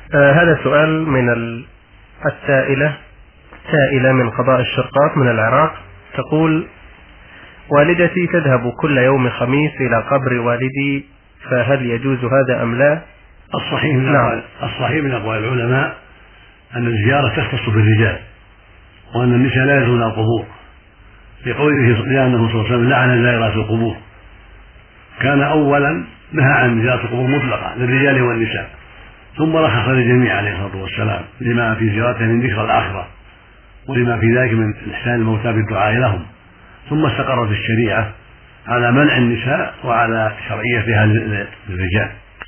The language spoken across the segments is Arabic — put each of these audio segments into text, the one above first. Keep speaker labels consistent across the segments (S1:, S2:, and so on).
S1: هذا سؤال من السائلة من قضاء الشرقاط من العراق. تقول: والدتي تذهب كل يوم خميس إلى قبر والدي، فهل يجوز هذا أم لا؟
S2: الصحيح من أقوال العلماء أن الزيارة تختص بالرجال، وأن النساء لا يزورن القبور، لقوله لأنه صلى الله عليه وسلم لعن زائرات القبور. كان أولا نهى عن زيارة القبور مطلقا للرجال والنساء، ثم رخص للجميع عليه الصلاة والسلام لما في زيارته من ذكر الآخرة، ولما في ذلك من إحسان الموتى بالدعاء لهم. ثم استقرت الشريعة على منع النساء وعلى شرعيتها للرجال،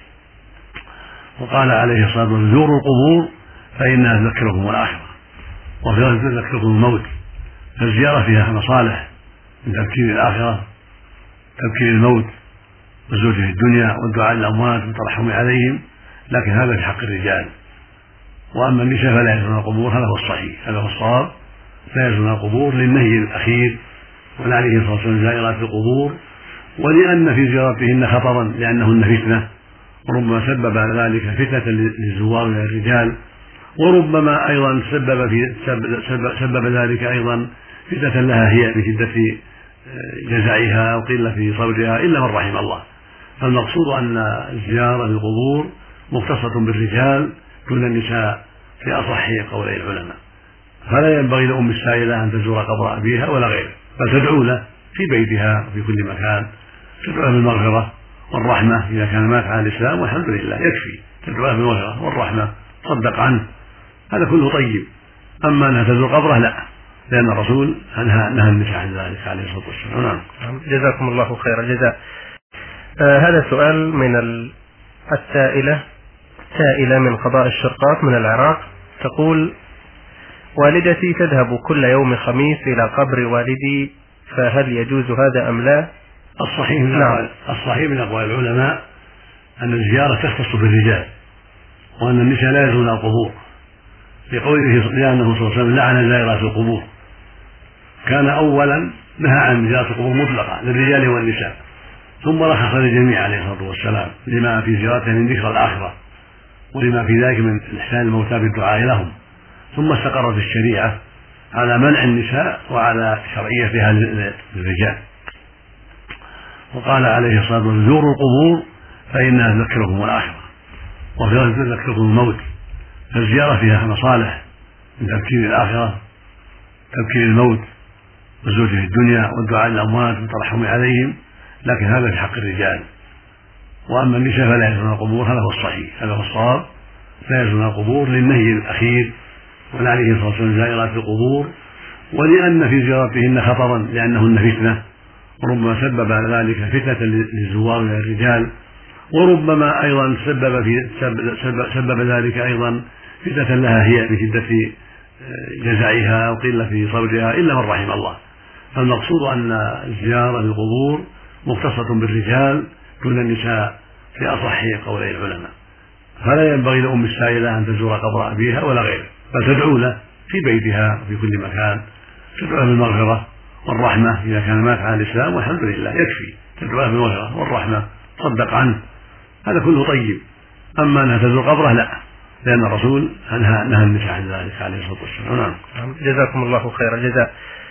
S2: وقال عليه الصلاة والسلام: زوروا القبور فإنها تذكركم الآخرة، وفي ذلك تذكركم الموت. فالزيارة فيها مصالح من تذكير الآخرة، تذكير الموت، والزهد في الدنيا، والدعاء للأموات والترحم عليهم، لكن هذا في حق الرجال. وأما النساء فلا يزورن القبور، هذا هو الصحيح، هذا هو الصواب، لا يزورن القبور للنهي الأخير ولعنه صلى الله عليه وسلم زائرات القبور، ولأن في زيارتهن خطرا، لأنهن فتنة، وربما سبب ذلك فتنة للزوار من الرجال، وربما أيضا سبب ذلك أيضا فتنة لها هي بشدة جزعها وقلة في صبرها، إلا من رحم الله. فالمقصود أن الزيارة للقبور مختصة بالرجال دون النساء في أصح قولي العلماء. فلا ينبغي لأم السائلة أن تزور قبر أبيها ولا غيره، بل تدعو له في بيتها وفي كل مكان، تدعو له بالمغفرة والرحمة إذا كان مات على الإسلام، والحمد لله يكفي، تدعو له بالمغفرة والرحمة، تصدق عنه، هذا كله طيب. أما أنها تزور قبره لا، لأن الرسول نهى النساء عن ذلك عليه الصلاة والسلام.
S1: جزاكم الله خير الجزاء. هذا سؤال من السائلة من قضاء الشرقاط من العراق. تقول: والدتي تذهب كل يوم خميس إلى قبر والدي، فهل يجوز هذا أم لا؟
S2: الصحيح من أقوال العلماء أن الزيارة تختص بالرجال، وأن النساء لا يزورن القبور، لقوله لأنه صلى الله عليه وسلم لعن زائرات القبور. كان أولا نهى عن زيارة القبور مطلقا للرجال والنساء، ثم رخص للجميع عليه الصلاة والسلام لما في زيارته من ذكر الآخرة، ولما في ذلك من إحسان الموتى بالدعاء لهم. ثم استقرت الشريعة على منع النساء وعلى شرعيتها للرجال، وقال عليه الصلاة والسلام: زوروا القبور فإنها تذكركم الآخرة، وفي ذلك تذكركم الموت. فالزيارة فيها مصالح من تذكير الآخرة، تذكير الموت، والزهد في الدنيا، والدعاء للأموات والترحم عليهم، لكن هذا في حق الرجال. وأما النساء فلا يزورن القبور، هذا هو الصحيح، هذا هو الصواب، لا يزورن القبور للنهي الأخير ولعنه صلى الله عليه وسلم زائرات القبور، ولأن في زيارتهن خطرا، لأنهن فتنة، وربما سبب ذلك فتنة للزوار من الرجال، وربما أيضا سبب ذلك أيضا فتنة لها هي بشدة جزعها وقلة في صبرها، إلا من رحم الله. فالمقصود أن الزيارة للقبور مختصة بالرجال دون النساء في أصح قولي العلماء. فلا ينبغي لأم السائلة أن تزور قبر أبيها ولا غيره، بل تدعو له في بيتها وفي كل مكان، تدعو له بالمغفرة والرحمة إذا كان مات على الإسلام، والحمد لله يكفي، تدعو له بالمغفرة والرحمة، تصدق عنه، هذا كله طيب. أما أنها تزور قبره لا، لأن الرسول نهى النساء عن ذلك عليه الصلاة والسلام.
S1: جزاكم الله خير الجزاء.